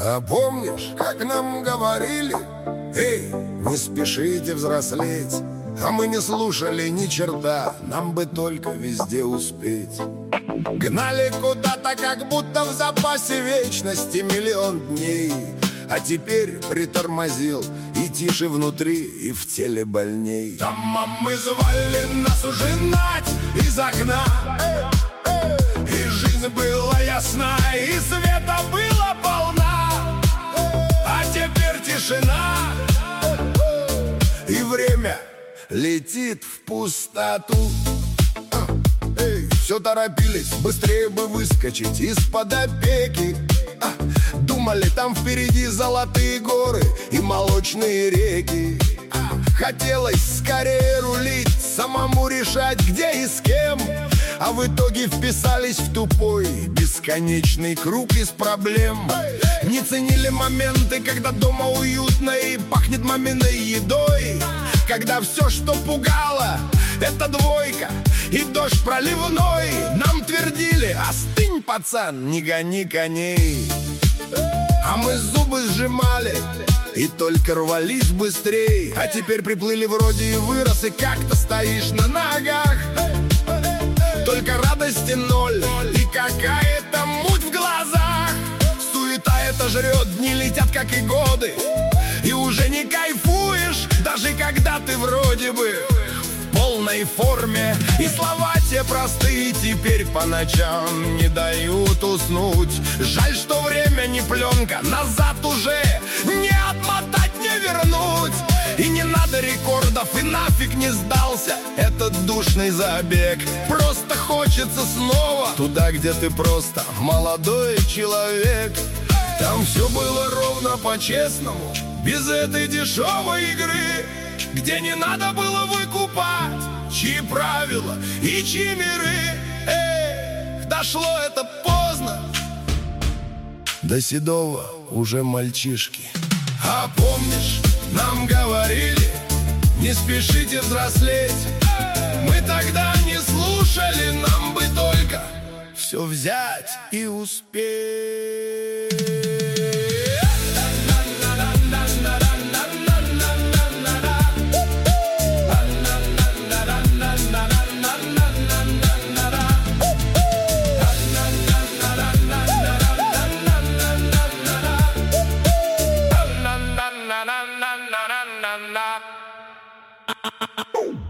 А помнишь, как нам говорили: эй, не спешите взрослеть? А мы не слушали ни черта, нам бы только везде успеть. Гнали куда-то, как будто в запасе вечности миллион дней. А теперь притормозил, и тише внутри, и в теле больней. Там мамы звали нас ужинать из окна, и жизнь была ясна, и света было полна. А теперь тишина, и время летит в пустоту. Все торопились, быстрее бы выскочить из-под опеки. Думали, там впереди золотые горы и молочные реки. Хотелось скорее рулить, самому решать, где и с кем. А в итоге вписались в тупой, бесконечный круг из проблем. Не ценили моменты, когда дома уютно и пахнет маминой едой. Когда все, что пугало, это двойка и дождь проливной. Нам твердили: остынь, пацан, не гони коней. А мы зубы сжимали и только рвались быстрей. А теперь приплыли вроде и вырос, и как-то стоишь на ногах. Только радости ноль и какая-то муть в глазах. Суета это жрет, дни летят как и годы, и уже не кайфуешь, даже когда ты вроде бы в полной форме. И слова те простые теперь по ночам не дают уснуть. Жаль, что время не пленка, назад уже не отмотать, не вернуть. И не надо рекордов, и нафиг не сдался этот душный забег. Просто хочется снова туда, где ты просто молодой человек. Там все было ровно по-честному, без этой дешевой игры, где не надо было выкупать чьи правила и чьи миры. Эх, дошло это поздно до седого уже мальчишки. А помнишь, нам говорили: не спешите взрослеть? Мы тогда не слушали, нам бы только все взять и успеть.